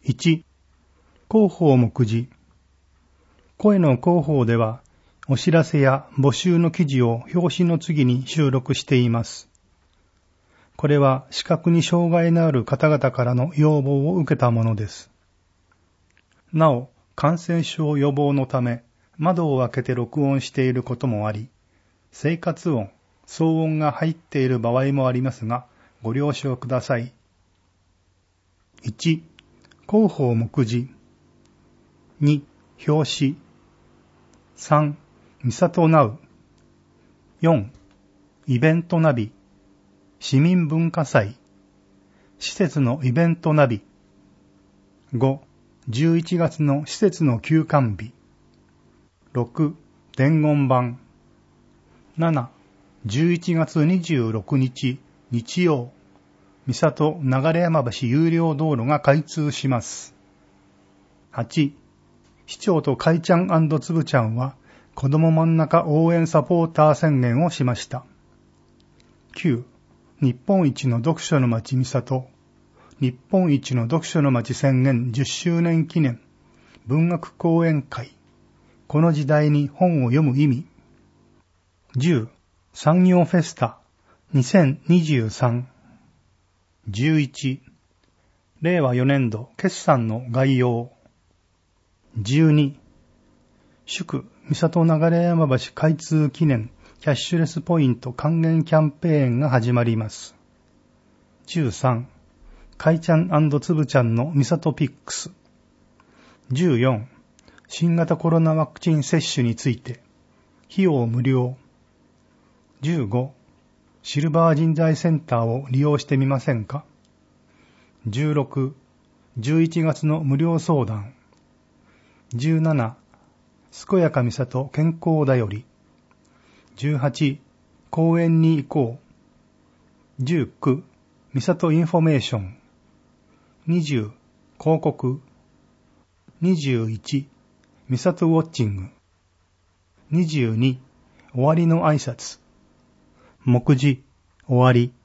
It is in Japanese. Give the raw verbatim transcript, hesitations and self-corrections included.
いち、広報目次。声の広報では、お知らせや募集の記事を表紙の次に収録しています。これは視覚に障害のある方々からの要望を受けたものです。なお、感染症予防のため窓を開けて録音していることもあり、生活音、騒音が入っている場合もありますが、ご了承ください。いち、広報目次。に、表紙。さん、みさとナウ。よん、イベントナビ。市民文化祭。施設のイベントナビ。ご、じゅういちがつの施設の休館日。ろく、伝言板。なな、じゅういちがつにじゅうろくにち日曜、三郷流山橋有料道路が開通します。はち、市長とかいちゃん&つぶちゃんは子ども真ん中応援サポーター宣言をしました。きゅう、日本一の読書の街三郷、日本一の読書の街宣言じゅっしゅうねん記念文学講演会、この時代に本を読む意味。じゅう、産業フェスタにせんにじゅうさん。じゅういち、令和よねんど決算の概要。じゅうに、祝三郷流山橋開通記念キャッシュレスポイント還元キャンペーンが始まります。じゅうさん、かいちゃん&つぶちゃんの三郷ピックス。じゅうよん、新型コロナワクチン接種について、費用無料。じゅうご、シルバー人材センターを利用してみませんか。じゅうろく、じゅういちがつの無料相談。じゅうなな、健やか三郷健康だより。じゅうはち、公園に行こう。じゅうきゅう、三郷インフォメーション。にじゅう、広告。にじゅういち、三郷ウォッチング。にじゅうに、終わりの挨拶。目次、終わり。